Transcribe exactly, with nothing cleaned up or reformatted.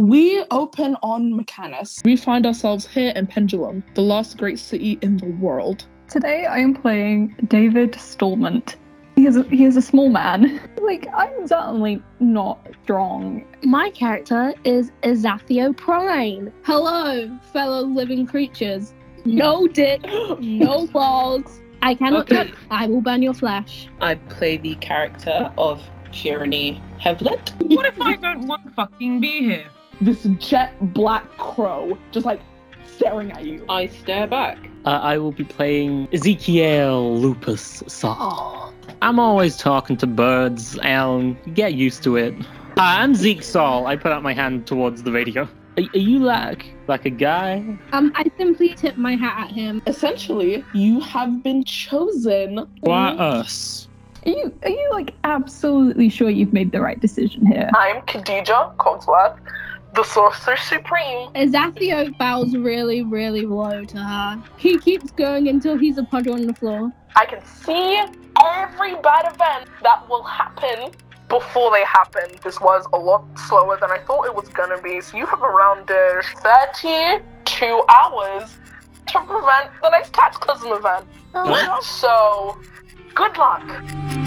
We open on Mechanus. We find ourselves here in Pendulum, the last great city in the world. Today I am playing David Stallment. He is a, he is a small man. Like, I'm certainly not strong. My character is Izathio Prime. Hello, fellow living creatures. No dick, no balls. I cannot Okay. touch. I will burn your flesh. I play the character of Tyranny Hevlet. What if I don't want to fucking be here? This jet black crow just like staring at you. I stare back. Uh, I will be playing Ezekiel Lupus Saul. I'm always talking to birds, Alan. Get used to it. Hi, I'm Zeke Saul. I put out my hand towards the radio. Are, are you like like a guy? Um, I simply tip my hat at him. Essentially, you have been chosen. Why us? Are you, are you like, absolutely sure you've made the right decision here? I'm Khadija Cogsworth, the Sorcerer Supreme. Izathio bows really, really low to her. He keeps going until he's a puddle on the floor. I can see every bad event that will happen before they happen. This was a lot slower than I thought it was gonna be, so you have around uh, thirty-two hours to prevent the next Cataclysm event. Oh, So, good luck.